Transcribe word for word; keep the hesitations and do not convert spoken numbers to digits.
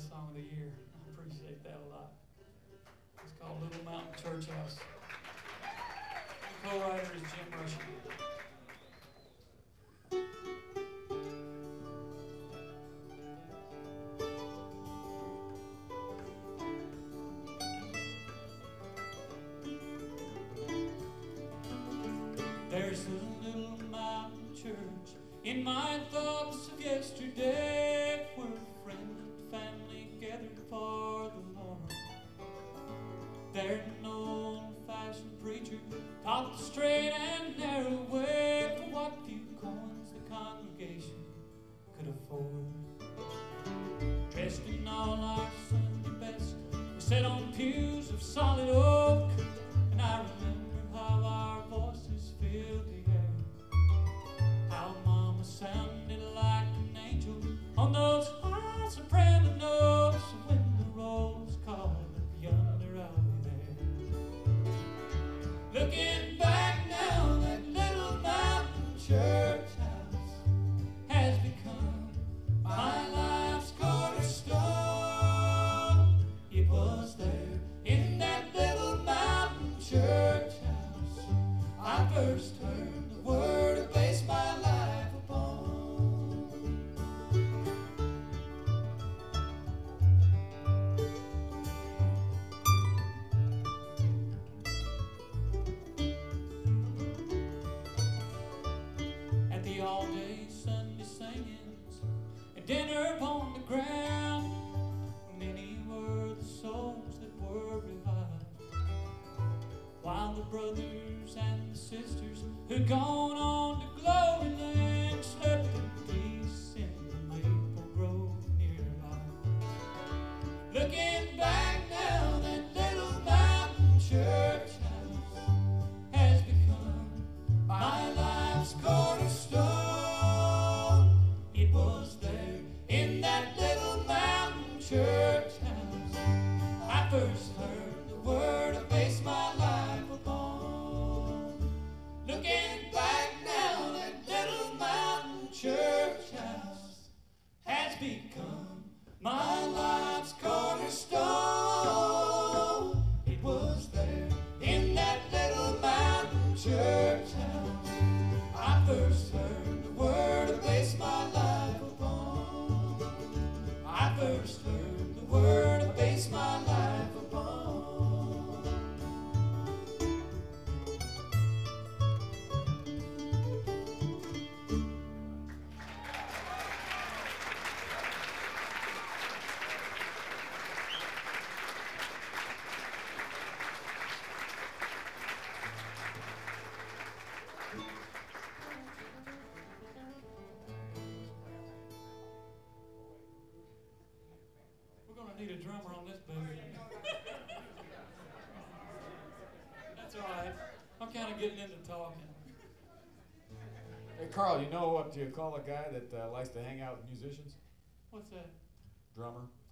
Song of the Year. I appreciate that a lot. It's called Little Mountain Church House. The co-writer is Jim Rushing. There's a little mountain church in my thoughts of yesterday, where friends and family gathered for the Lord. There no old-fashioned preacher taught the straight and narrow way for what few coins the congregation could afford. Dressed in all our Sunday best, we sat on pews of solid oak, and I remember how our voices filled the air, how Mama sounded like an angel on those high soprano notes. When the roll was called up yonder, I'll be there. Looking back now, that little mountain church house has become my life's cornerstone. It was there in that little mountain church house I first heard the word I based my life upon. At the all-day Sunday singings and dinner upon the ground, many were the souls that were revived, while the brothers and the sisters who'd gone on to glory land slept in peace in the maple grove nearby. Looking back now, that little mountain church house has become my life's cornerstone. It was there in that little mountain church house I first heard the word I based my life upon. Looking back now, that little mountain church house has become my life's cornerstone. It was there in that little mountain church house I first heard the word I based my life upon. I first heard the word I based my life upon. We're going to need a drummer on this baby. That's all right. I'm kind of getting into talking. Hey, Carl, you know what you call a guy that uh, likes to hang out with musicians? What's that? Drummer.